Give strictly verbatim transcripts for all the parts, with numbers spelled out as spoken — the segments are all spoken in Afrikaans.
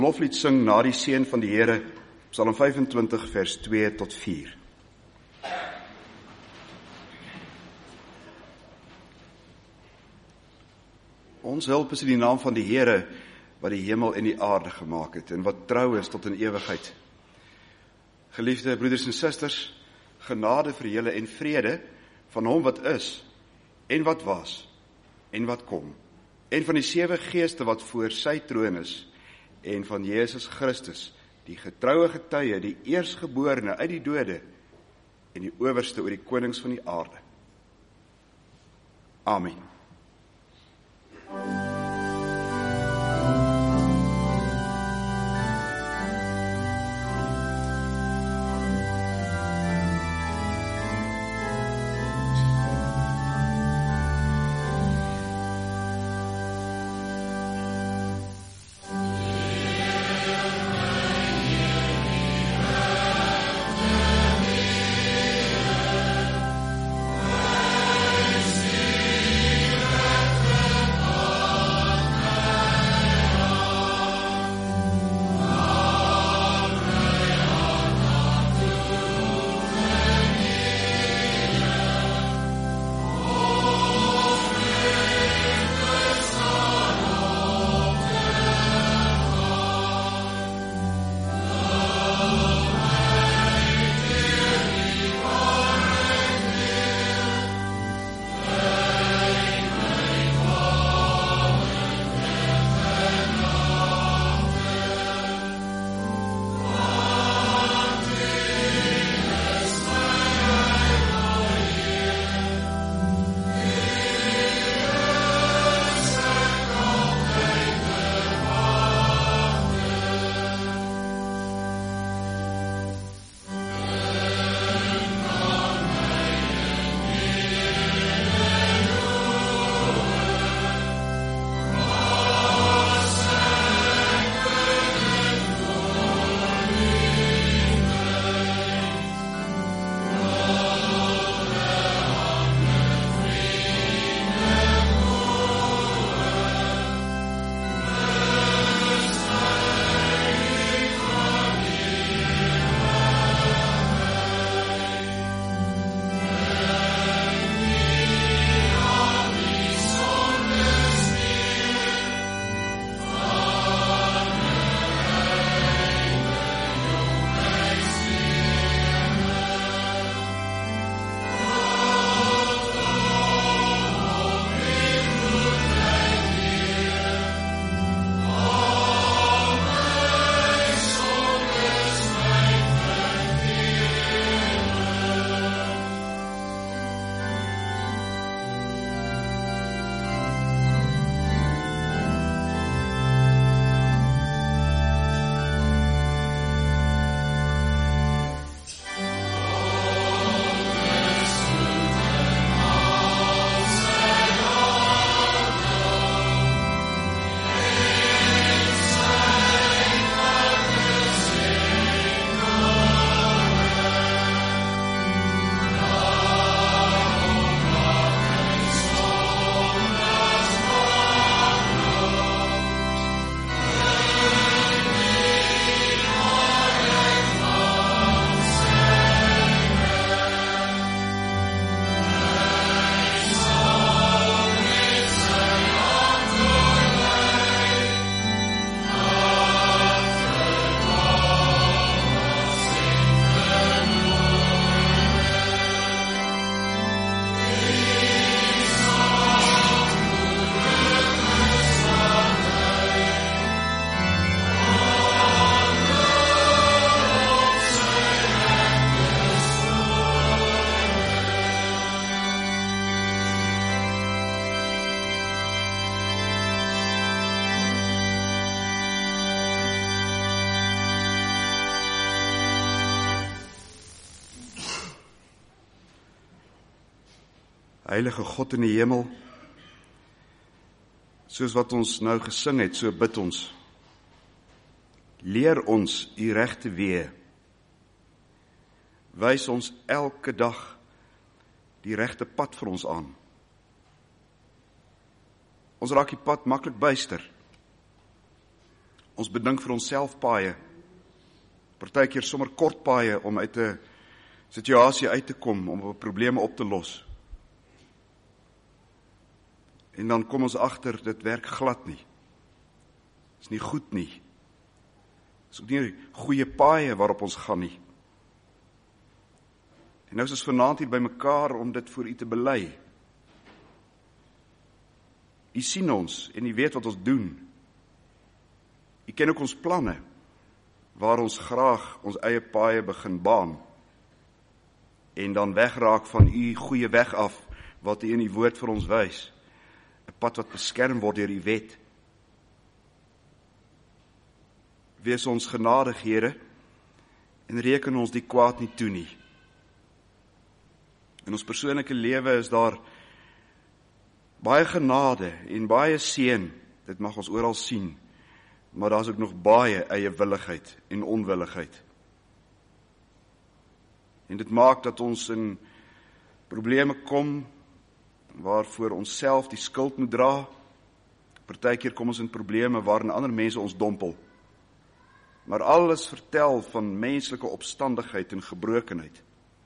Loflied sing na die seën van die Here, Psalm vyfentwintig vers twee tot vier. Ons hulp is in die naam van die Here, wat die hemel en die aarde gemaak het, en wat trou is tot in ewigheid. Geliefde broeders en susters, genade vir julle en vrede van hom wat is, en wat was, en wat kom, en van die sewe geeste wat voor sy troon is, en van Jesus Christus, die getroue getuie, die eerstgeborene uit die dode, en die owerste oor die konings van die aarde. Amen. Heilige God in die hemel, soos wat ons nou gesing het, so bid ons. Leer ons u regte weë. Wys ons elke dag die regte pad vir ons aan. Ons raak die pad maklik byster. Ons bedink vir onsself paaie. Partykeer sommer kort paaie om uit 'n situasie uit te kom, om probleme op te los. En dan kom ons agter, dit werk glad nie. Dit is nie goed nie. Dit is ook nie goeie paaie waarop ons gaan nie. En nou is ons vanaand hier by mekaar om dit voor u te bely. U sien ons en u weet wat ons doen. U ken ook ons planne, waar ons graag ons eie paaie begin baan, en dan wegraak van u goeie weg af, wat u in die woord vir ons wys. 'n Pad wat beskerm word deur u wet. Wees ons genadig, Here, en reken ons die kwaad nie toe nie. In ons persoonlike lewe is daar baie genade en baie seën, dit mag ons oral sien, maar daar is ook nog baie eie willigheid en onwilligheid. En dit maak dat ons in probleme kom, waarvoor ons self die skuld moet dra. Partykeer kom ons in probleme waarin ander mense ons dompel. Maar alles vertel van menslike opstandigheid en gebrokenheid.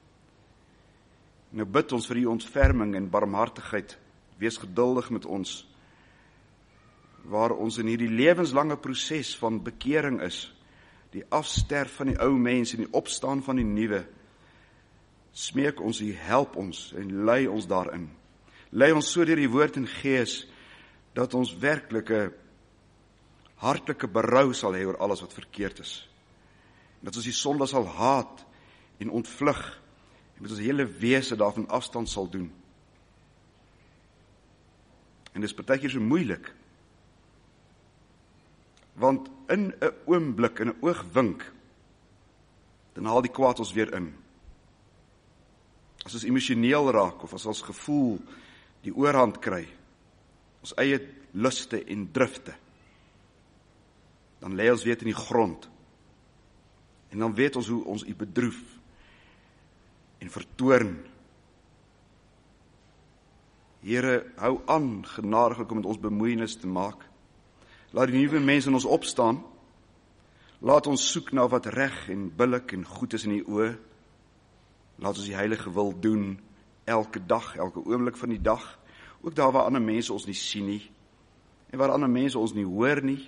Nou bid ons vir die ontferming en barmhartigheid, wees geduldig met ons, waar ons in hierdie lewenslange proses van bekering is, die afsterf van die ou mens en die opstaan van die nuwe, smeek ons, u help ons en lei ons daarin. Lei ons so deur die woord en gees, dat ons werklike, hartlike berou sal hê oor alles wat verkeerd is. En dat ons die sonde sal haat en ontvlug, en met ons hele wese daarvan afstand sal doen. En dis partykeer so moeilik, want in 'n oomblik, in 'n oogwink, dan haal die kwaad ons weer in. As ons emosioneel raak, of as ons gevoel die oorhand kry, ons eie luste en drifte, dan lê ons weet in die grond, en dan weet ons hoe ons u bedroef, en vertoorn. Here, hou aan genadiglik om met ons bemoeienis te maak. Laat die nuwe mense in ons opstaan. Laat ons soek na wat reg en billik en goed is in die oë. Laat ons die heilige wil doen, elke dag, elke oomblik van die dag, ook daar waar ander mense ons nie sien nie, en waar ander mense ons nie hoor nie.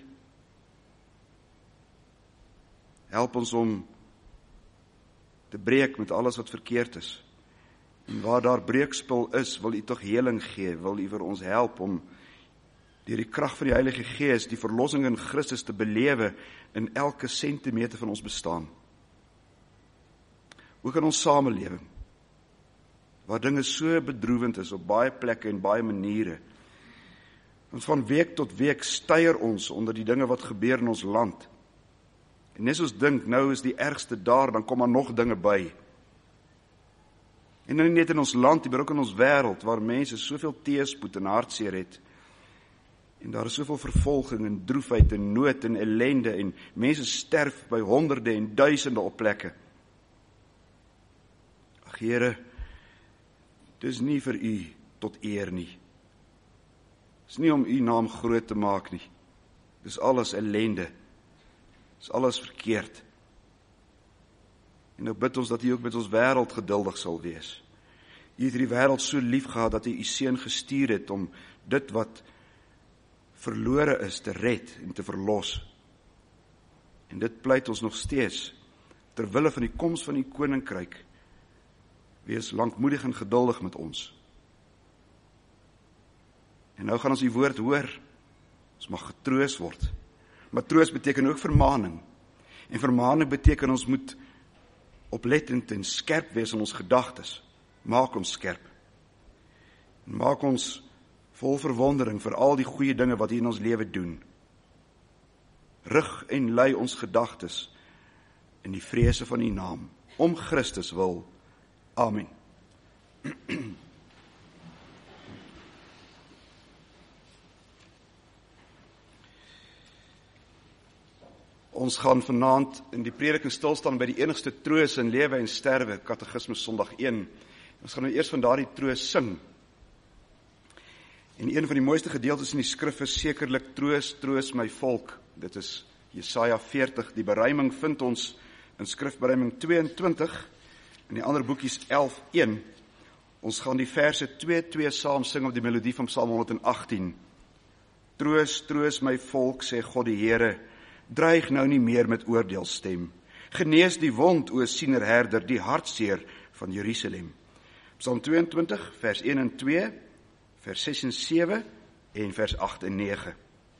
Help ons om te breek met alles wat verkeerd is. En waar daar breekspul is, wil u tog heling gee, wil u vir ons help om deur die krag van die Heilige Gees die verlossing in Christus te belewe in elke sentimeter van ons bestaan. Ook in ons samelewing, waar dinge so bedroewend is op baie plekke en baie maniere. Want van week tot week styer ons onder die dinge wat gebeur in ons land. En net soos dink, nou is die ergste daar, dan kom maar nog dinge by. En nie net in ons land, maar ook in ons wêreld, waar mense soveel teëspoed en hartseer het. En daar is soveel vervolging en droefheid en nood en ellende, en mense sterf by honderde en duisende op plekke. Ag Here, dis nie vir u tot eer nie. Dis nie om u naam groot te maak nie. Dis alles ellende. Dis alles verkeerd. En nou bid ons dat u ook met ons wêreld geduldig sal wees. U het die wêreld so lief gehad dat u u seun gestuur het om dit wat verlore is te red en te verlos. En dit pleit ons nog steeds, ter wille van die koms van u koninkryk. Wees lankmoedig en geduldig met ons. En nou gaan ons die woord hoor. Ons mag getroos word. Maar troos beteken ook vermaning. En vermaning beteken ons moet oplettend en skerp wees in ons gedagtes. Maak ons skerp. En maak ons vol verwondering vir al die goeie dinge wat U in ons lewe doen. Rig en lei ons gedagtes in die vrese van U naam. Om Christus wil. Amen. Ons gaan vanaand in die prediking stilstaan by die enigste troos in lewe en sterwe, Katekismus Sondag een. Ons gaan nou eers van daardie troos sing. En een van die mooiste gedeeltes in die skrif is sekerlik troos, troos my volk. Dit is Jesaja veertig, die beruiming vind ons in skrifberuiming tweeëntwintig, en die ander boekies elf een. Ons gaan die verse twee twee saam sing op die melodie van Psalm honderdagtien. Troos, troos my volk, sê God die Here, dreig nou nie meer met oordeelstem. Genees die wond, o sienerherder, die hartseer van Jerusalem. Psalm tweeëntwintig, vers een en twee, vers ses en sewe en vers agt en nege.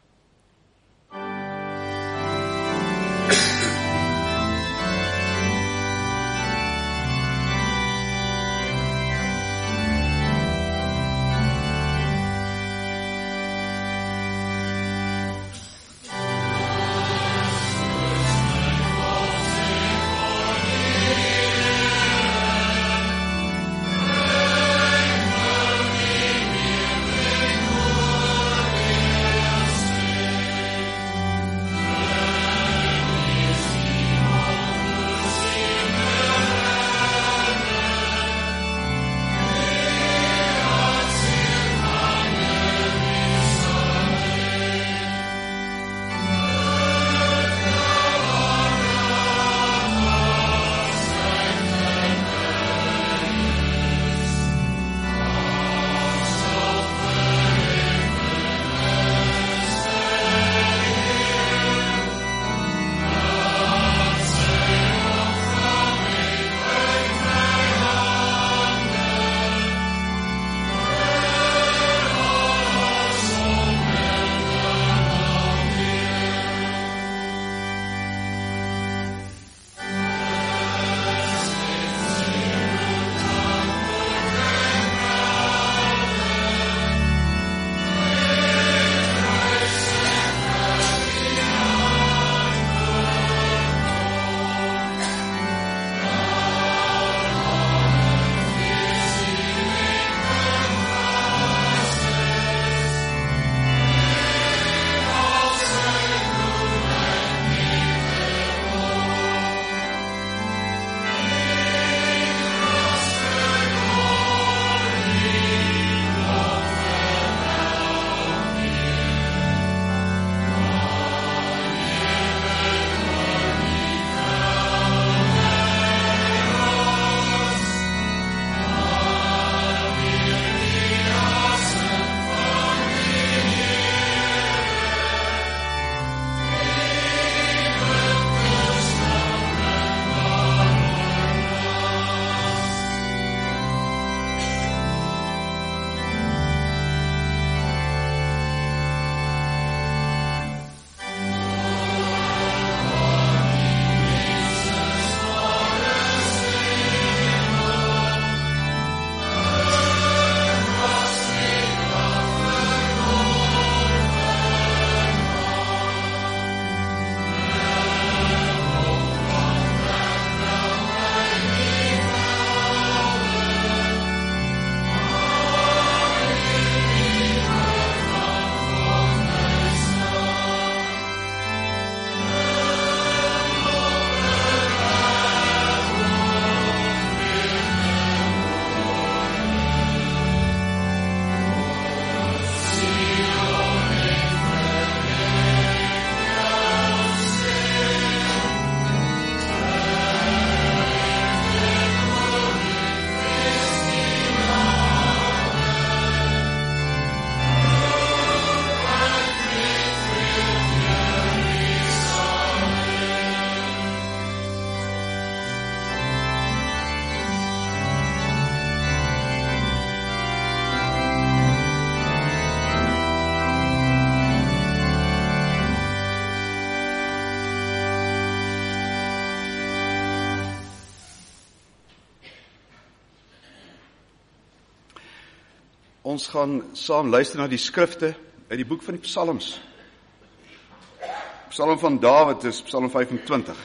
Ons gaan saam luister na die skrifte uit die boek van die Psalms. Psalm van Dawid is Psalm vyfentwintig.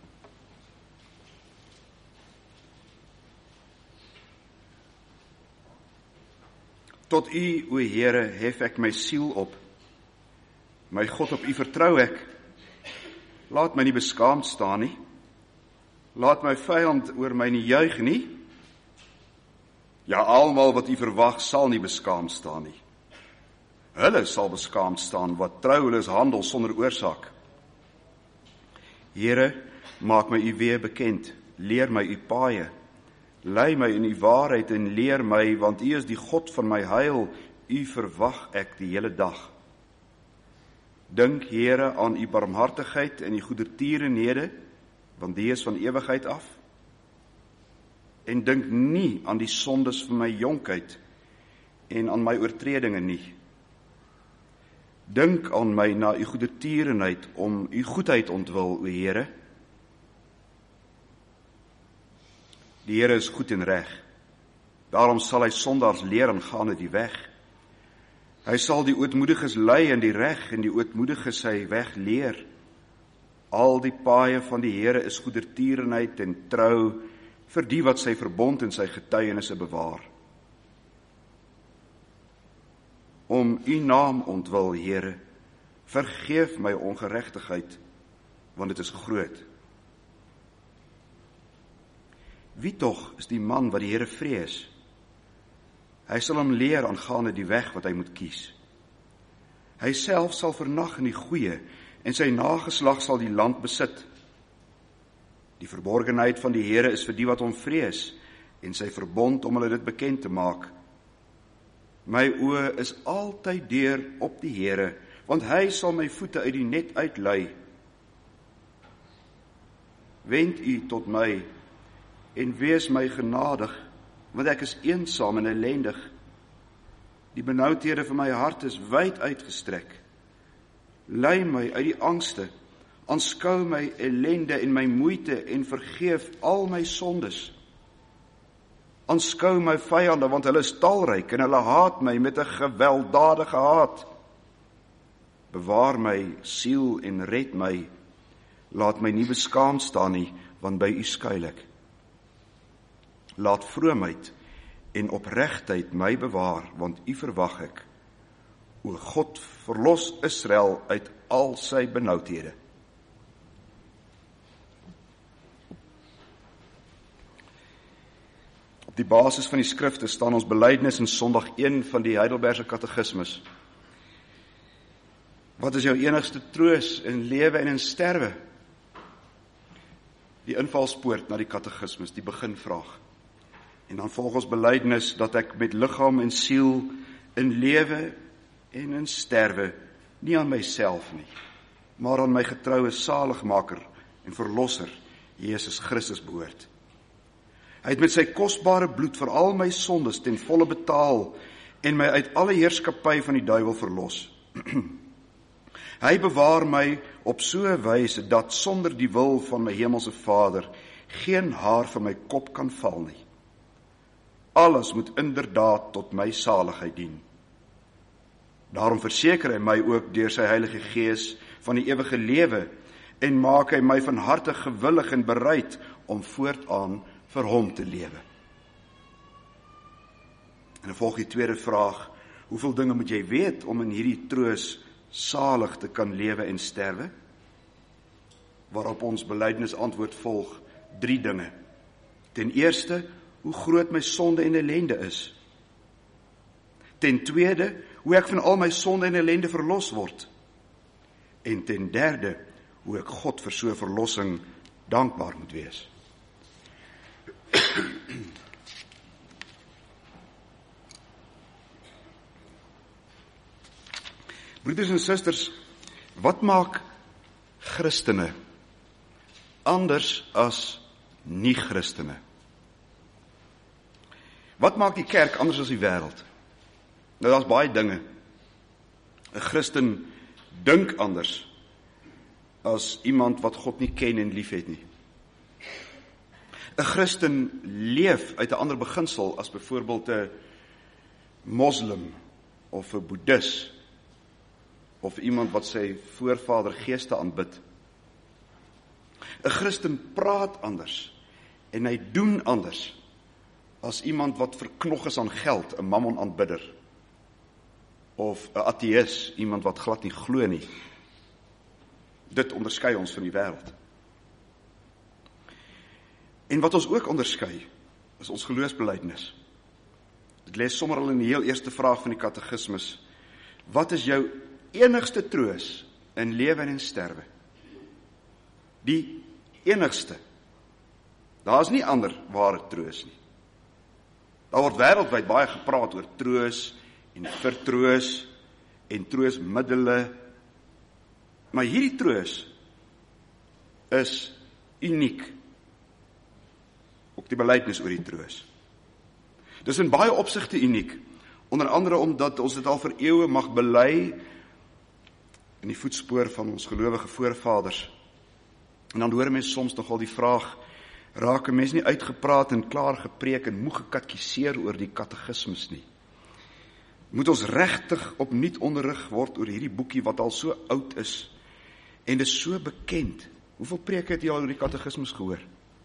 Tot U, o Here, hef ek my siel op. My God, op U vertrou ek. Laat my nie beskaamd staan nie. Laat my vyand oor my nie juig nie. Ja, almal wat U verwag sal nie beskaamd staan nie. Hulle sal beskaamd staan wat trouweloos handel sonder oorsaak. Here, maak my u weë bekend, leer my u paaie, lei my in u waarheid en leer my, want u is die God van my heil, u verwag ek die hele dag. Dink, Here, aan u barmhartigheid en u goedertierenhede, want die is van ewigheid af. En dink nie aan die sondes van my jonkheid en aan my oortredinge nie. Dink aan my na u goedertierenheid om u goedheid ontwil, o Here. Die Here is goed en reg. Daarom sal hy sondaars leer en gaande die weg. Hy sal die ootmoediges lei in die reg en die ootmoediges sy weg leer. Al die paaie van die Here is goedertierenheid en trou vir die wat sy verbond en sy getuienisse bewaar. Om u naam ontwil, Here, vergeef my ongeregtigheid, want dit is groot. Wie tog is die man wat die Here vrees? Hy sal hom leer aangaande die weg wat hy moet kies. Hy self sal vernag in die goeie, en sy nageslag sal die land besit. Die verborgenheid van die Here is vir die wat hom vrees, en sy verbond om hulle dit bekend te maak. My oë is altyd deur op die Here, want hy sal my voete uit die net uitlei. Wend u tot my, en wees my genadig, want ek is eensaam en ellendig. Die benoudhede van my hart is wyd uitgestrek. Lei my uit die angste, aanskou my ellende en my moeite en vergeef al my sondes. Aanskou my vyande, want hulle is talryk en hulle haat my met 'n gewelddadige haat. Bewaar my siel en red my. Laat my nie beskaamd staan nie, want by u skuil ek. Laat vroomheid en opregtheid my bewaar, want u verwag ek. O God, verlos Israel uit al sy benoudhede. Op die basis van die skrifte staan ons belydenis in Sondag een van die Heidelbergse Katekismes. Wat is jou enigste troos in lewe en in sterwe? Die invalspoort na die Katekismes, die beginvraag. En dan volg ons belydenis dat ek met liggaam en siel in lewe en in sterwe nie aan myself nie, maar aan my getroue saligmaker en verlosser, Jesus Christus behoort. Hy het met sy kosbare bloed vir al my sondes ten volle betaal en my uit alle heerskappy van die duiwel verlos. Hy bewaar my op so 'n wyse dat sonder die wil van my hemelse Vader geen haar van my kop kan val nie. Alles moet inderdaad tot my saligheid dien. Daarom verseker hy my ook deur sy Heilige Gees van die ewige lewe en maak hy my van harte gewillig en bereid om voortaan vir hom te lewe. En dan volg die tweede vraag, hoeveel dinge moet jy weet om in hierdie troos salig te kan lewe en sterwe? Waarop ons belydenis antwoord volg, drie dinge. Ten eerste, hoe groot my sonde en ellende is. Ten tweede, hoe ek van al my sonde en ellende verlos word. En ten derde, hoe ek God vir so 'n verlossing dankbaar moet wees. Broeders en susters, wat maak Christene anders as nie-Christene? Wat maak die kerk anders as die wêreld? Nou, daar's baie dinge. 'n Christen dink anders as iemand wat God nie ken en liefhet nie. 'n Christen leef uit 'n ander beginsel as byvoorbeeld 'n moslim of 'n boeddhis of iemand wat sy voorvader geeste aanbid. 'n Christen praat anders en hy doen anders as iemand wat verknog is aan geld, 'n mammon aanbidder, of 'n ateïs, iemand wat glad nie glo nie. Dit onderskei ons van die wêreld. En wat ons ook onderskei, is ons geloofsbelydenis. Dit lê sommer al in die heel eerste vraag van die katekismes. Wat is jou enigste troos in lewe en in sterwe? Die enigste. Daar is nie ander ware troos nie. Daar word wêreldwyd baie gepraat oor troos en vertroos en troosmiddele. Maar hierdie troos is uniek. Ook die belydenis oor die troos. Dis in baie opsigte uniek, onder andere omdat ons dit al vir eeue mag bely in die voetspoor van ons gelowige voorvaders. En dan hoor mens soms nogal die vraag, raak 'n mens nie uitgepraat en klaar gepreek en moeg gekatkiseer oor die katekismes nie? Moet ons regtig opnuut onderrig word oor hierdie boekie wat al so oud is en dis so bekend? Hoeveel preke het jy al oor die katekismes gehoor?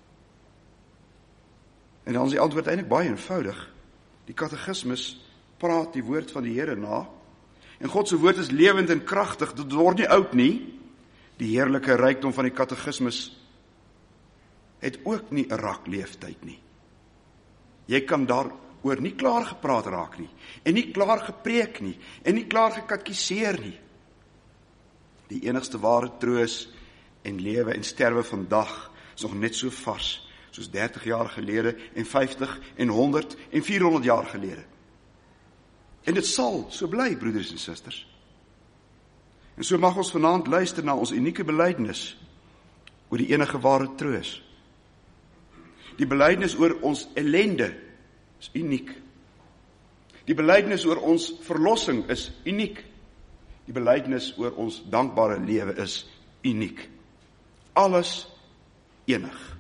En dan is die antwoord eintlik baie eenvoudig. Die katekismes praat die woord van die Here na. En God se woord is lewend en kragtig, dit word nie oud nie. Die heerlike rykdom van die katekismes het ook nie 'n rak leeftyd nie. Jy kan daaroor nie klaar gepraat raak nie, en nie klaar gepreek nie, en nie klaar gekatkiseer nie. Die enigste ware troos en lewe en sterwe vandag is nog net so vars, soos dertig jaar gelede, en vyftig, en honderd, en vierhonderd jaar gelede. En dit sal so bly, broeders en susters. En so mag ons vanaand luister na ons unieke belydenis oor die enige ware troos. Die belydenis oor ons ellende is uniek. Die belydenis oor ons verlossing is uniek. Die belydenis oor ons dankbare lewe is uniek. Alles enig.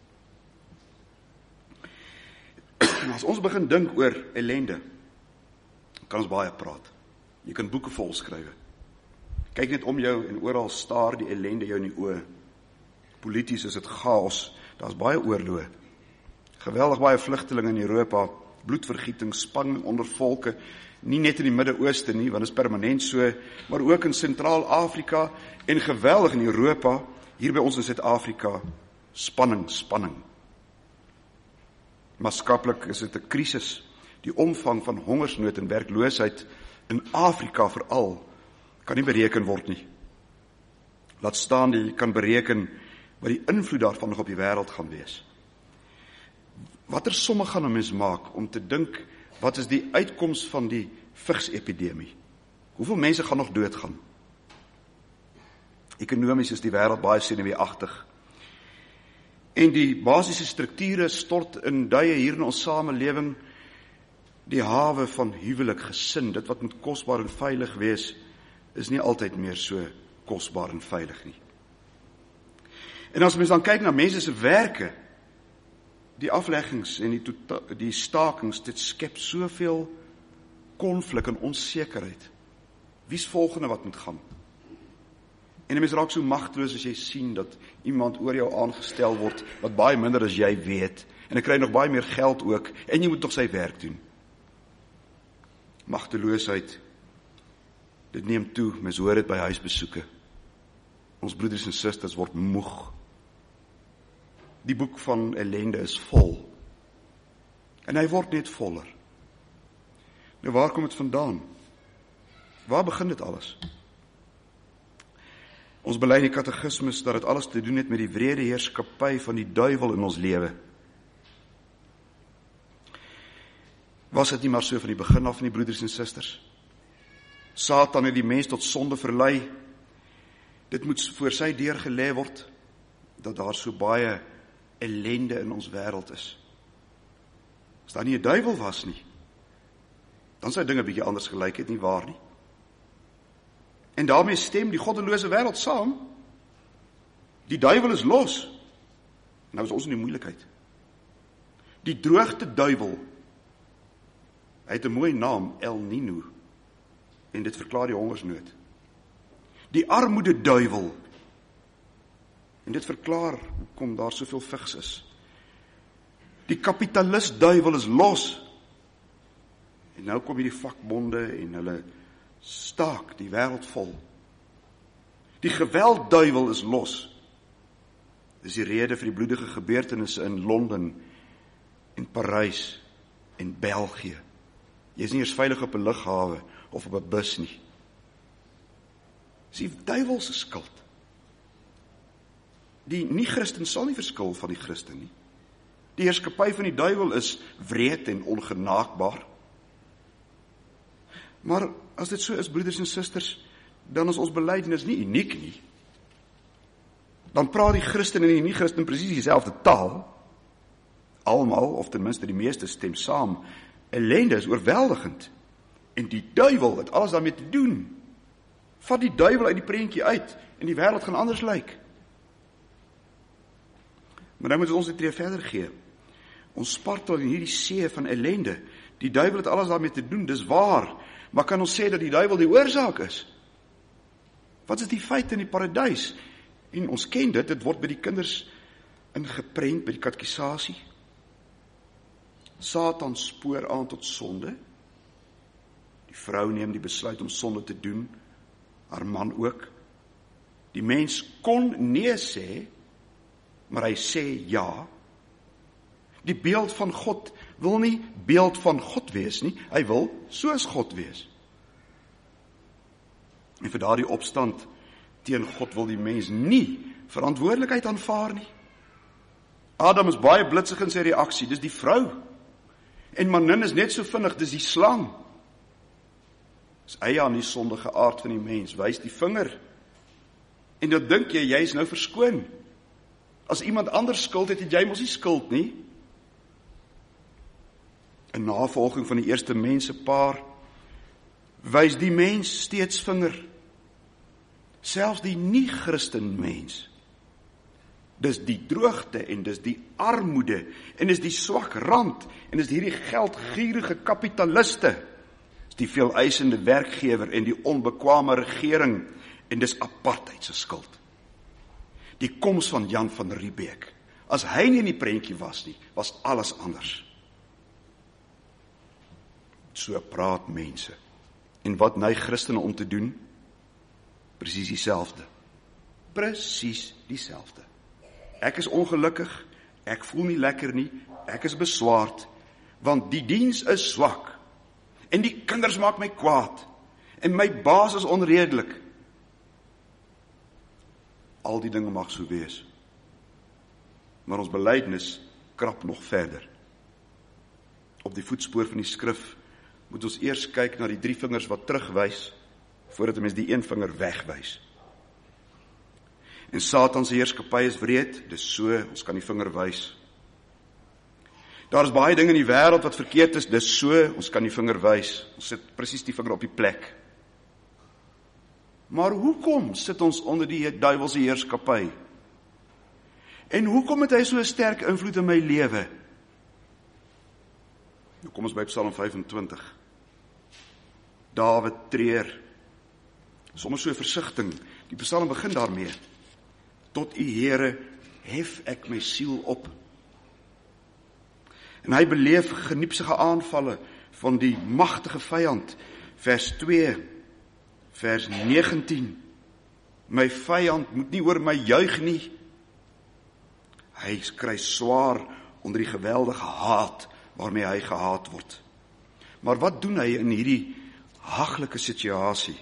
En as ons begin dink oor ellende, kan ons baie praat. Jy kan boeke vol skrywe. Kyk net om jou en oral staar die ellende jou in die oë. Polities is dit chaos, daar's baie oorloë. Geweldig baie vlugtelinge in Europa, bloedvergieting, spanning onder volke, nie net in die Midde-Ooste nie, want dit is permanent so, maar ook in Sentraal-Afrika en geweldig in Europa, hier by ons in Suid-Afrika, spanning, spanning. Maatskaplik is dit 'n krisis, die omvang van hongersnood en werkloosheid in Afrika veral, kan nie bereken word nie. Laat staan die kan bereken wat die invloed daarvan nog op die wêreld gaan wees. Watter somme gaan 'n mens maak om te dink, wat is die uitkoms van die vigsepidemie? Hoeveel mense gaan nog doodgaan? Ekonomies is die wêreld baie senuweeagtig. En die basiese strukture stort in duie hier in ons samelewing, die hawe van huwelik, gesin, dit wat moet kosbaar en veilig wees, is nie altyd meer so kosbaar en veilig nie. En as mens dan kyk na mense se werke, die afleggings en die, tota- die stakings, dit skep soveel konflik en onsekerheid. Wie's volgende wat moet gaan? En 'n mens raak so magteloos as jy sien dat iemand oor jou aangestel word, wat baie minder as jy weet, en hy kry nog baie meer geld ook, en jy moet tog sy werk doen. Magteloosheid, dit neem toe, mens hoor dit by huisbesoeke. Ons broeders en susters word moeg. Die boek van ellende is vol. En hy word net voller. Nou waar kom dit vandaan? Waar begin dit alles? Ons bely in die katekismes dat dit alles te doen het met die wrede heerskappy van die duiwel in ons lewe. Was dit nie maar so van die begin af van die broeders en susters? Satan het die mens tot sonde verlei. Dit moet voor sy deur gelê word, dat daar so baie ellende in ons wêreld is. As daar nie 'n duiwel was nie, dan sou dinge bietjie anders gelyk het, nie waar nie? En daarmee stem die goddelose wêreld saam. Die duiwel is los. Nou is ons in die moeilikheid. Die droogte duiwel, hy het 'n mooi naam, El Nino, en dit verklaar die hongersnood. Die armoede duiwel, en dit verklaar hoekom daar soveel vigs is. Die kapitalist duiwel is los, en nou kom hierdie vakbonde en hulle staak die wêreld vol. Die geweld duiwel is los. Dis die rede vir die bloedige gebeurtenisse in Londen en Parys en België. Jy is nie eers veilig op 'n lughawe of op 'n bus nie. Dis die duiwel se skuld. Die nie-Christen sal nie verskil van die Christen nie. Die heerskappy van die duiwel is wreed en ongenaakbaar. Maar as dit so is, broeders en susters, dan is ons belydenis nie uniek nie. Dan praat die Christen en die nie-Christen presies dieselfde taal. Almal, of ten minste die meeste, stem saam. Ellende is oorweldigend. En die duiwel het alles daarmee te doen. Vat die duiwel uit die prentjie uit en die wêreld gaan anders lyk. Maar nou moet ons 'n tree verder gee. Ons spartel in hierdie see van ellende. Die duiwel het alles daarmee te doen, dis waar. Maar kan ons sê dat die duiwel die oorsaak is? Wat is die feit in die paradys? En ons ken dit, dit word by die kinders ingeprent, by die katekisasie. Satan spoor aan tot sonde. Die vrou neem die besluit om sonde te doen, haar man ook. Die mens kon nee sê, maar hy sê ja. Die beeld van God wil nie beeld van God wees nie, hy wil soos God wees. En vir daardie opstand teen God wil die mens nie verantwoordelikheid aanvaar nie. Adam is baie blitsig in sy reaksie, dis die vrou. En Manin is net so vinnig, dis die slang. Dis eie aan die sondige aard van die mens, wys die vinger. En dan dink jy, jy is nou verskoon. As iemand anders skuld het, het jy mos nie skuld nie. In navolging van die eerste mensepaar, wys die mens steeds vinger. Selfs die nie-Christen mens. Dis die droogte en dis die armoede en dis die swak rand en dis hierdie geldgierige kapitaliste. Dis die veeleisende werkgewer en die onbekwame regering en dis apartheid se skuld. Die koms van Jan van Riebeeck. As hy nie in die prentjie was nie, was alles anders. So praat mense. En wat neig Christene om te doen? Presies dieselfde. Presies dieselfde. Ek is ongelukkig, ek voel nie lekker nie, ek is beswaard, want die diens is swak, en die kinders maak my kwaad, en my baas is onredelik. Al die dinge mag so wees. Maar ons belydenis krap nog verder. Op die voetspoor van die skrif moet ons eers kyk na die drie vingers wat terugwys, voordat 'n mens die een vinger wegwys. En Satan se heerskappy is wreed, dis so, ons kan die vinger wys. Daar is baie dinge in die wêreld wat verkeerd is, dis so, ons kan die vinger wys. Ons sit presies die vinger op die plek. Maar hoekom sit ons onder die duiwel se heerskappy? En hoekom het hy so 'n sterk invloed in my lewe? Nou kom ons by Psalm vyf-en-twintig. Dawid treur. Sommige so 'n versigtiging. Die Psalm begin daarmee. Tot U Here hef ek my siel op. En hy beleef geniepsige aanvalle van die magtige vyand. Vers twee, vers negentien. My vyand moet nie oor my juig nie. Hy kry swaar onder die geweldige haat waarmee hy gehaat word. Maar wat doen hy in hierdie haglike situasie?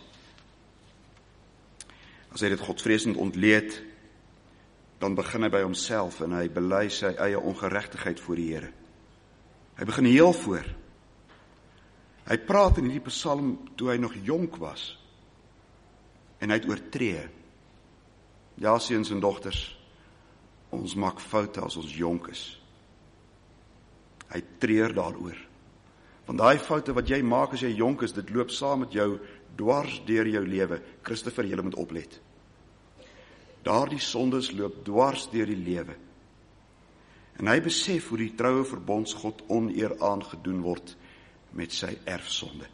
As hy dit godvreesend ontleed, dan begin hy by homself en hy bely sy eie ongeregtigheid voor die Here. Hy begin heel voor. Hy praat in hierdie psalm toe hy nog jonk was en hy het oortree. Ja, seuns en dogters, ons maak foute as ons jonk is. Hy treur daaroor. Want daai foute wat jy maak as jy jonk is, dit loop saam met jou dwars deur jou lewe. Christopher, jy moet oplet. Daardie sondes loop dwars deur die lewe. En hy besef hoe die troue verbondsgod oneer aangedoen word met sy erfsonde.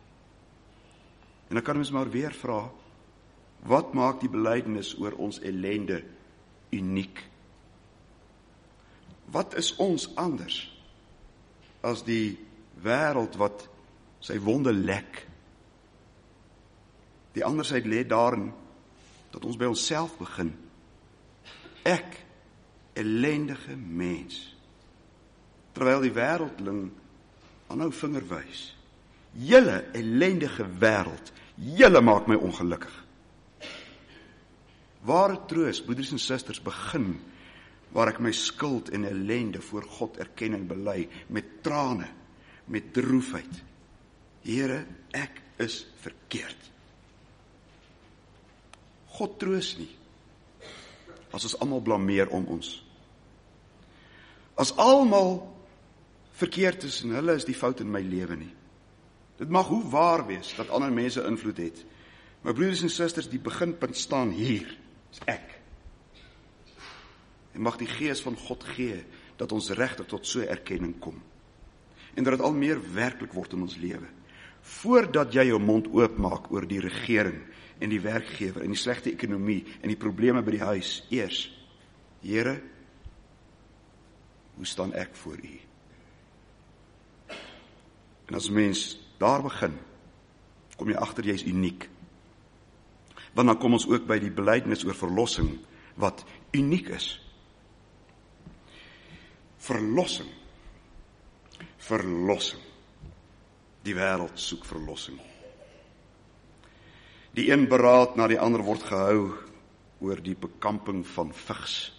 En dan kan ons maar weer vra, wat maak die belydenis oor ons ellende uniek? Wat is ons anders as die wêreld wat sy wonde lek? Die andersheid lê daarin dat ons by onsself begin. Ek, ellendige mens, terwyl die wêreldling aanhou vinger wys. Julle ellendige wêreld, julle maak my ongelukkig. Ware troos, broeders en susters, begin waar ek my skuld en ellende voor God erken en bely, met trane, met droefheid. Here, ek is verkeerd. God troos nie, as ons almal blameer om ons. As almal verkeerd is en hulle is die fout in my lewe nie. Dit mag hoe waar wees dat ander mense invloed het. My broeders en susters, die beginpunt staan hier, is ek. En mag die Gees van God gee, dat ons regtig tot so erkenning kom. En dat dit al meer werklik word in ons lewe. Voordat jy jou mond oopmaak oor die regering, en die werkgewer, en die slegte ekonomie, en die probleme by die huis, eers, Here, hoe staan ek voor U? En as mens daar begin, kom jy agter jy is uniek. Want dan kom ons ook by die belydenis oor verlossing, wat uniek is. Verlossing. Verlossing. Die wêreld soek verlossing. Die een beraad na die ander word gehou oor die bekamping van vigs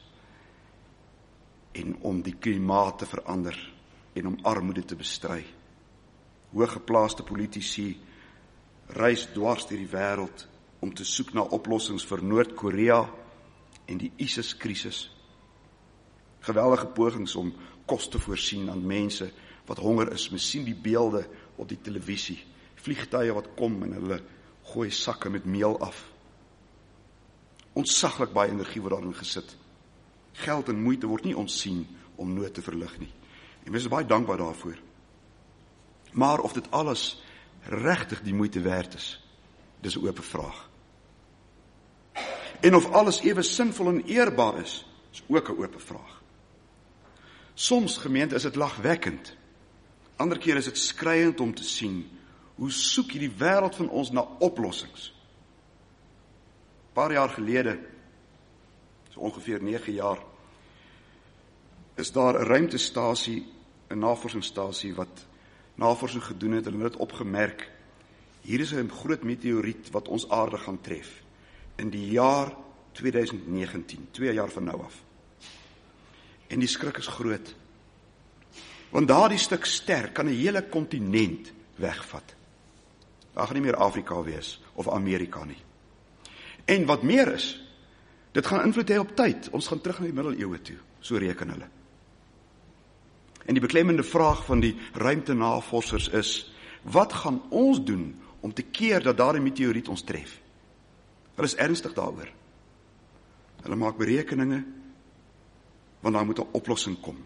en om die klimaat te verander en om armoede te bestry. Hooggeplaaste politici reis dwars deur die wêreld om te soek na oplossings vir Noord-Korea en die ISIS-krisis. Geweldige pogings om kos te voorsien aan mense wat honger is. Mens sien die beelde op die televisie. Vliegtuie wat kom en hulle gooi sakke met meel af. Ontsaglik baie energie word daarin gesit. Geld en moeite word nie ontsien om nood te verlig nie. En mens is baie dankbaar daarvoor. Maar of dit alles regtig die moeite werd is, dis 'n oop vraag. En of alles ewe sinvol en eerbaar is, is ook 'n oop vraag. Soms, gemeente, is dit lagwekkend. Ander keer is dit skreiend om te sien, hoe soek hierdie wêreld van ons na oplossings. Paar jaar gelede, so ongeveer nege jaar, is daar 'n ruimtestasie, 'n navorsingsstasie wat navorsing gedoen het, en hulle het opgemerk, hier is 'n groot meteoriet wat ons aarde gaan tref, in die jaar tweeduisend negentien, twee jaar van nou af. En die skrik is groot, want daardie stuk ster kan 'n hele kontinent wegvat. Daar gaan nie meer Afrika wees, of Amerika nie. En wat meer is, dit gaan invloed hê op tyd, ons gaan terug na die middeleeue toe, so reken hulle. En die beklemmende vraag van die ruimtenavorsers is, wat gaan ons doen om te keer dat daardie meteoriet ons tref? Hulle is ernstig daaroor. Hulle maak berekeninge, want daar moet 'n oplossing kom.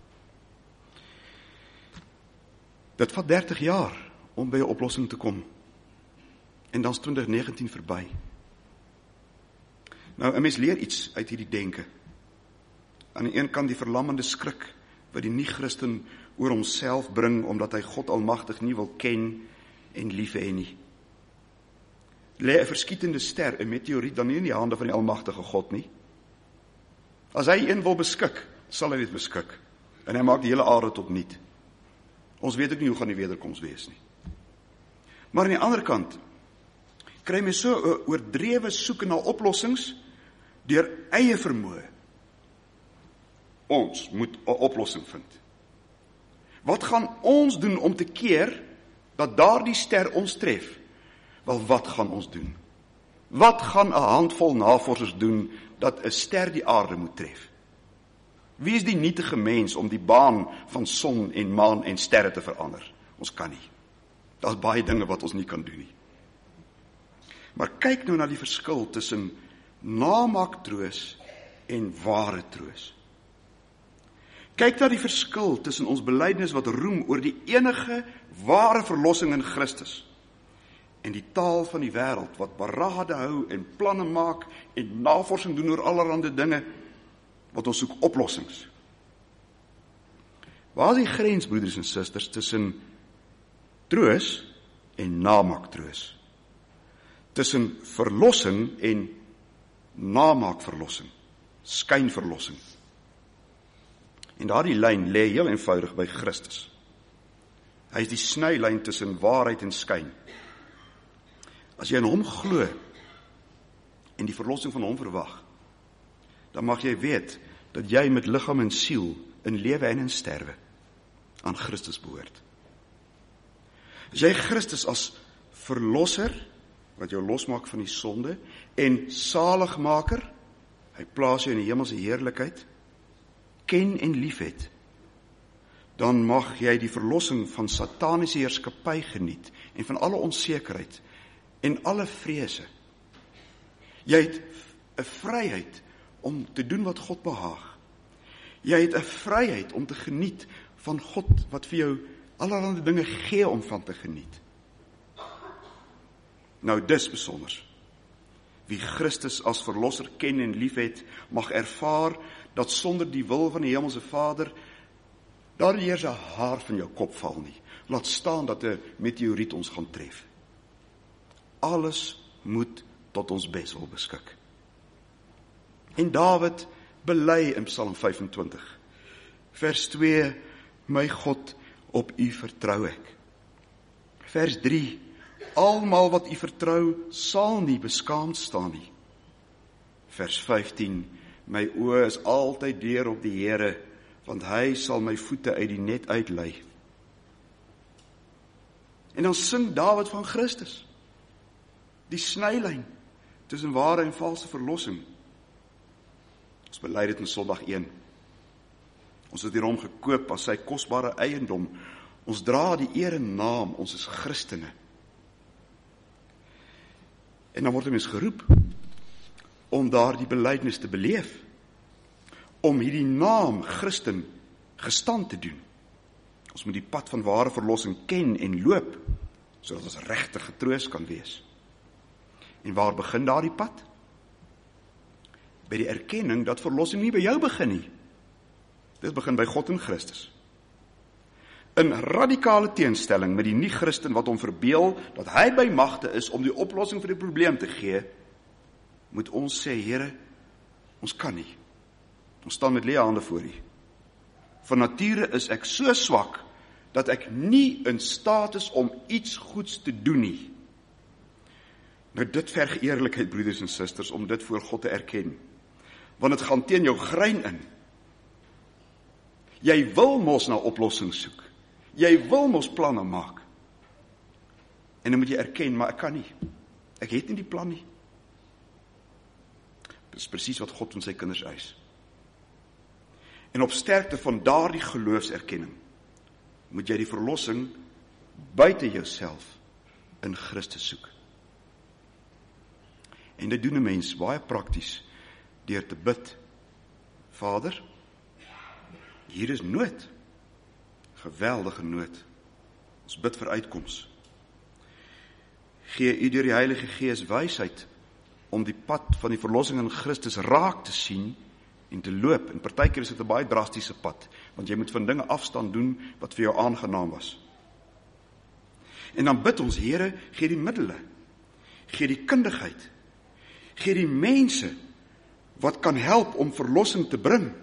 Dit vat dertig jaar om by 'n oplossing te kom. En dan is twintig negentien verby. Nou, 'n mens leer iets uit hierdie denke. Aan die een kant die verlammende skrik wat die nie-Christen oor homself bring, omdat hy God almagtig nie wil ken en lief hê nie. Lê 'n verskietende ster, 'n meteoriet, dan nie in die hande van die almagtige God nie. As hy een wil beskik, sal hy dit beskik. En hy maak die hele aarde tot niet. Ons weet ook nie hoe gaan die wederkoms wees nie. Maar aan die ander kant, kry my so 'n oordrewe soeke na oplossings, deur eie vermoë. Ons moet 'n oplossing vind. Wat gaan ons doen om te keer dat daardie ster ons tref? Wel, wat gaan ons doen? Wat gaan 'n handvol navorsers doen dat 'n ster die aarde moet tref? Wie is die nietige mens om die baan van son en maan en sterre te verander? Ons kan nie. Daar's baie dinge wat ons nie kan doen nie. Maar kyk nou na die verskil tussen namaaktroos en ware troos. Kyk na die verskil tussen ons belydenis wat roem oor die enige ware verlossing in Christus en die taal van die wêreld wat berade hou en planne maak en navorsing doen oor allerlei dinge wat ons soek oplossings. Waar is die grens, broeders en susters, tussen troos en namaaktroos? Tussen verlossing en namaakverlossing, skynverlossing. En daardie lyn lê heel eenvoudig by Christus. Hy is die snylyn tussen waarheid en skyn. As jy in hom glo en die verlossing van hom verwag, dan mag jy weet dat jy met liggaam en siel, in lewe en in sterwe, aan Christus behoort. As jy Christus as verlosser, wat jou losmaak van die sonde, en saligmaker, hy plaas jou in die hemelse heerlikheid, ken en liefhet, dan mag jy die verlossing van sataniese heerskappy geniet, en van alle onsekerheid, en alle vrese. Jy het 'n vryheid om te doen wat God behaag. Jy het 'n vryheid om te geniet van God, wat vir jou allerlei dinge gee om van te geniet. Nou dis besonder. Wie Christus as verlosser ken en liefhet, mag ervaar dat sonder die wil van die hemelse Vader, daar nie eers 'n haar van jou kop val nie. Laat staan dat 'n meteoriet ons gaan tref. Alles moet tot ons beswil beskik. En Dawid bely in Psalm vyfentwintig, vers twee, my God, op U vertrou ek. Vers drie, almal wat U vertrou, sal nie beskaamd staan nie. Vers vyftien, my oë is altyd deur op die Here, want Hy sal my voete uit die net uitlei. En dan sing Dawid van Christus, die snylyn tussen ware en valse verlossing. Ons bely dit in Sondag een. Ons het hierom gekoop as sy kosbare eiendom. Ons dra die eer en naam, ons is Christene. En dan word 'n mens geroep om daar die belydenis te beleef, om hierdie naam Christen gestand te doen. Ons moet die pad van ware verlossing ken en loop, sodat ons regtig getroos kan wees. En waar begin daardie pad? By die erkenning dat verlossing nie by jou begin nie. Dit begin by God en Christus. In radikale teenstelling met die nie-Christen wat hom verbeel dat hy by magte is om die oplossing vir die probleem te gee, moet ons sê, Here, ons kan nie. Ons staan met leë hande voor U. Van nature is ek so swak dat ek nie in staat is om iets goeds te doen nie. Nou dit verg eerlikheid, broeders en susters, om dit voor God te erken. Want het gaan teen jou grein in. Jy wil mos na oplossings soek. Jy wil mos planne maak. En dan moet jy erken, maar ek kan nie. Ek het nie die plan nie. Dit is presies wat God van sy kinders eis. En op sterkte van daardie geloofserkenning, moet jy die verlossing buite jouself in Christus soek. En dit doen 'n mens baie prakties deur te bid. Vader, hier is nood. Geweldige nood. Ons bid vir uitkoms. Gee U deur die Heilige Gees wysheid om die pad van die verlossing in Christus raak te sien en te loop. En partykeer is dit 'n baie drastiese pad, want jy moet van dinge afstand doen wat vir jou aangenaam was. En dan bid ons, Here, gee die middele, gee die kundigheid, gee die mense wat kan help om verlossing te bring.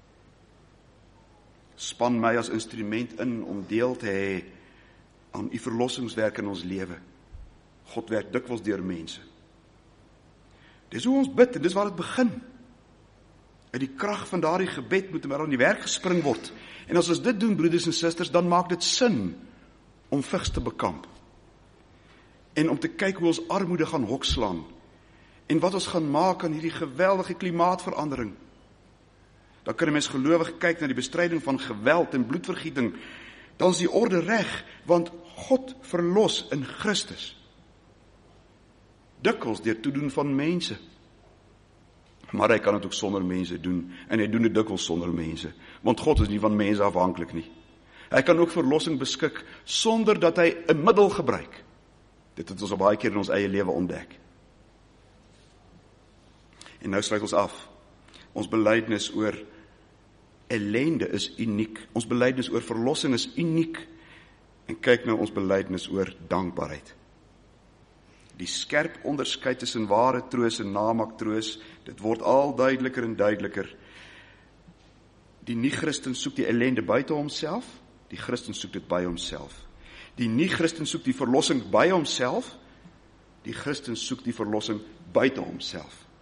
Span my as instrument in om deel te hê aan U verlossingswerk in ons lewe. God werk dikwels deur mense. Dis hoe ons bid en dis waar dit begin. Uit die krag van daardie gebed moet maar aan die werk gespring word. En as ons dit doen, broeders en susters, dan maak dit sin om vigs te bekamp. En om te kyk hoe ons armoede gaan hokslaan. En wat ons gaan maak aan hierdie geweldige klimaatverandering. Dan kan 'n mens gelowig kyk na die bestryding van geweld en bloedvergieting. Dan is die orde reg, want God verlos in Christus. Dikwels deur toedoen van mense. Maar hy kan dit ook sonder mense doen. En hy doen dit dikwels sonder mense. Want God is nie van mense afhanklik nie. Hy kan ook verlossing beskik sonder dat hy 'n middel gebruik. Dit het ons al baie keer in ons eie lewe ontdek. En nou sluit ons af. Ons belydenis oor ellende is uniek. Ons belydenis oor verlossing is uniek. En kyk nou ons belydenis oor dankbaarheid. Die skerp onderskeid tussen ware troos en namaak troos, dit word al duideliker en duideliker. Die nie-Christen soek die ellende buite homself, die Christen soek dit by homself. Die nie-Christen soek die verlossing by homself, die Christen soek die verlossing buite homself.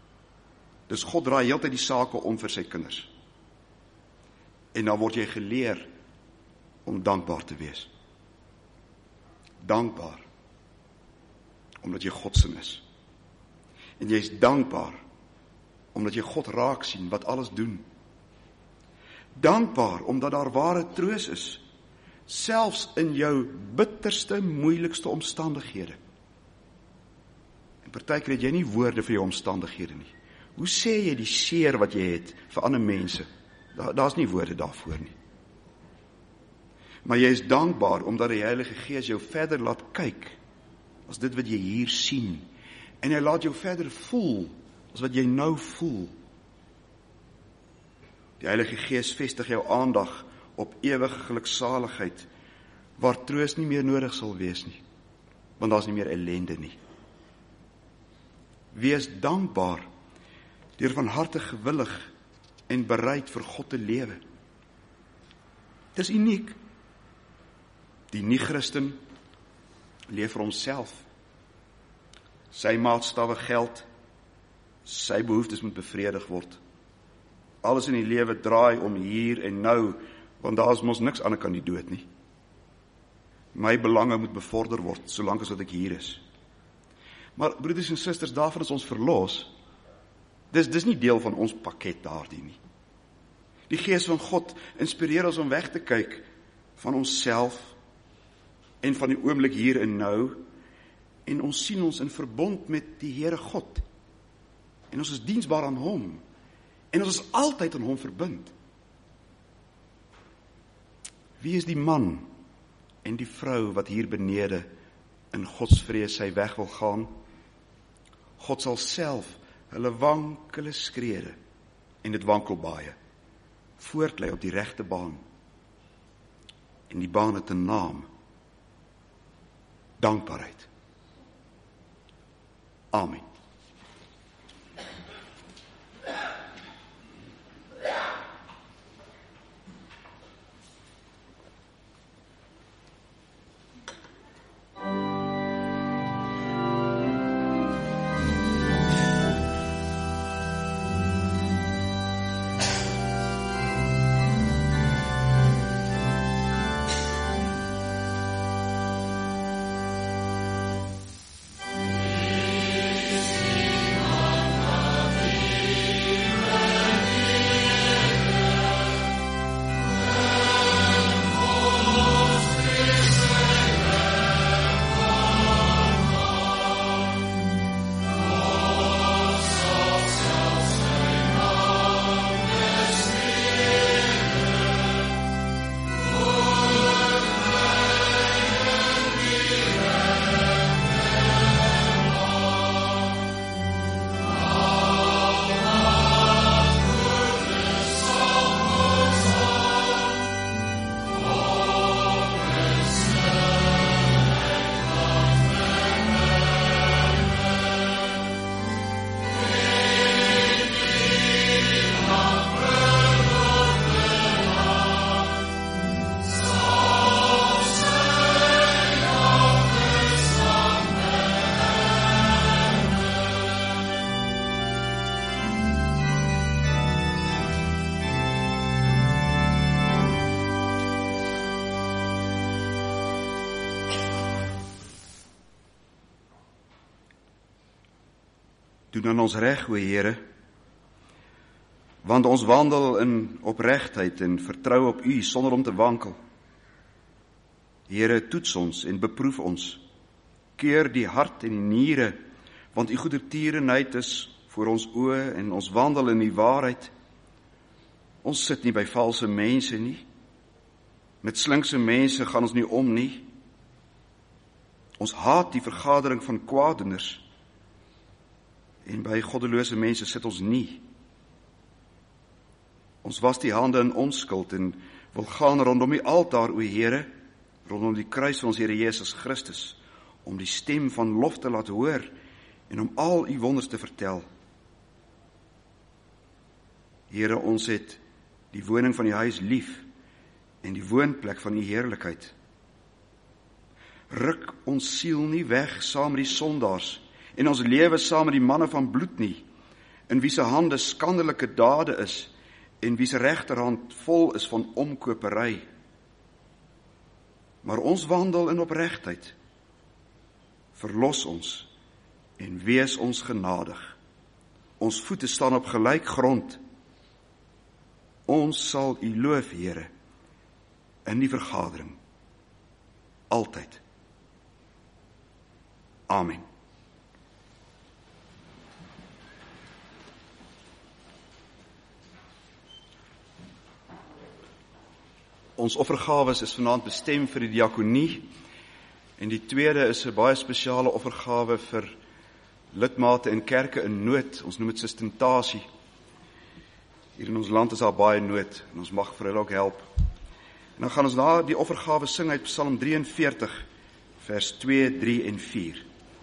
Dis God draai heeltyd die sake om vir sy kinders. En dan word jy geleer om dankbaar te wees. Dankbaar, omdat jy Godsin is. En jy is dankbaar, omdat jy God raak sien, wat alles doen. Dankbaar, omdat daar ware troos is, selfs in jou bitterste, moeilikste omstandighede. En partykeer het jy nie woorde vir jou omstandighede nie. Hoe sê jy die seer wat jy het vir ander mense? Daar, daar is nie woorde daarvoor nie. Maar jy is dankbaar, omdat die Heilige Gees jou verder laat kyk, as dit wat jy hier sien. En hy laat jou verder voel, as wat jy nou voel. Die Heilige Gees vestig jou aandag op ewige geluksaligheid, waar troos nie meer nodig sal wees nie, want daar is nie meer ellende nie. Wees dankbaar, deur van harte gewillig en bereid vir God te lewe. Dit is uniek. Die nie-Christen leef vir homself. Sy maatstawwe geld, sy behoeftes moet bevredig word. Alles in die lewe draai om hier en nou, want daar is mos niks ander kan die dood nie. My belange moet bevorder word, solank as wat ek hier is. Maar broeders en susters, daarvan is ons verlos. Dis, dis nie deel van ons pakket daardie nie. Die Gees van God inspireer ons om weg te kyk van onsself en van die oomblik hier en nou, en ons sien ons in verbond met die Here God. En ons is diensbaar aan hom, en ons is altyd aan hom verbind. Wie is die man en die vrou wat hier benede in Godsvrees sy weg wil gaan? God sal self hulle wankele skrede en dit wankelbaaie voortlei op die regte baan. En die baan het 'n naam: dankbaarheid. Amen. Doen aan ons reg, o Here, want ons wandel in opregtheid en vertrou op U sonder om te wankel. Here, toets ons en beproef ons, keur die hart en die niere, want U goedertierenheid is voor ons oë en ons wandel in die waarheid. Ons sit nie by valse mense nie, met slinkse mense gaan ons nie om nie. Ons haat die vergadering van kwaadoeners, en by goddelose mense sit ons nie. Ons was die hande in onskuld en wil gaan rondom die altaar, o Here, rondom die kruis van ons Here Jesus Christus, om die stem van lof te laat hoor en om al U wonders te vertel. Here, ons het die woning van die huis lief en die woonplek van U heerlikheid. Ruk ons siel nie weg saam met die sondaars en ons lewe saam met die manne van bloed nie, in wie se hande skandelike dade is, en wie se regterhand vol is van omkopery. Maar ons wandel in opregtheid. Verlos ons en wees ons genadig. Ons voete staan op gelyk grond. Ons sal U loof, Here, in die vergadering. Altyd. Amen. Ons offergawes is vanaand bestem vir die diakonie, en die tweede is 'n baie spesiale offergawe vir lidmate in kerke in nood. Ons noem dit sustentasie. Hier in ons land is daar baie nood, en ons mag vir hulle ook help. En dan gaan ons na die offergawe sing uit Psalm drieënveertig, vers twee, drie en vier.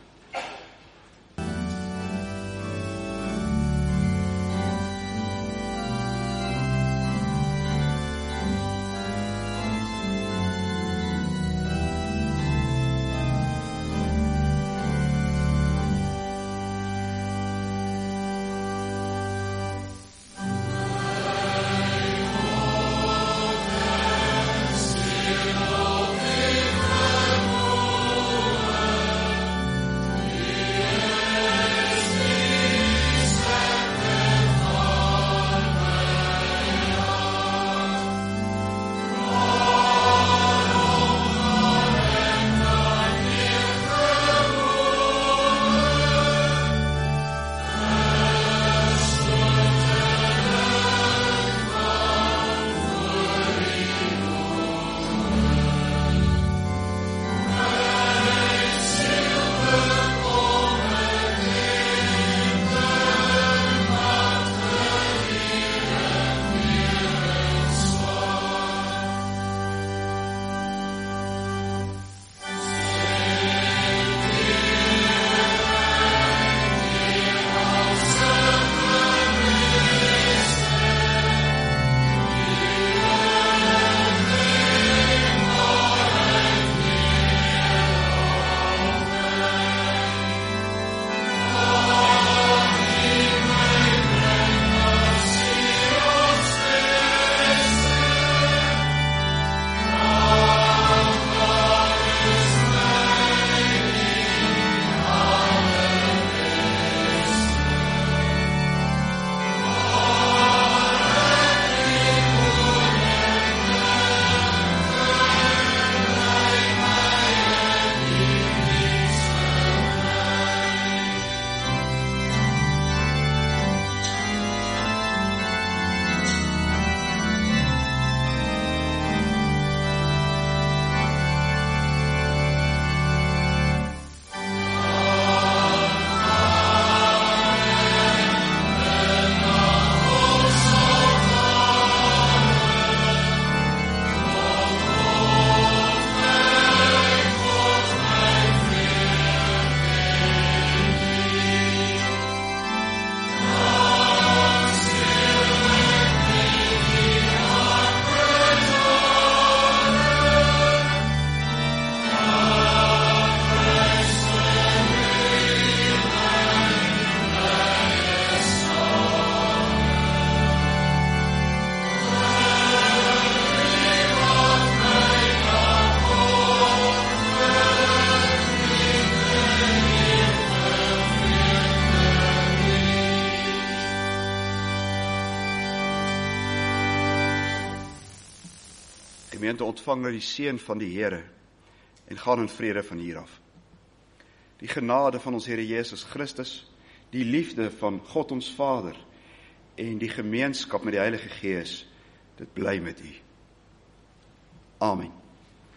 Gemeente, ontvang nou die seën van die Here en gaan in vrede van hier af. Die genade van ons Here Jesus Christus, die liefde van God ons Vader en die gemeenskap met die Heilige Gees, dit bly met u. Amen.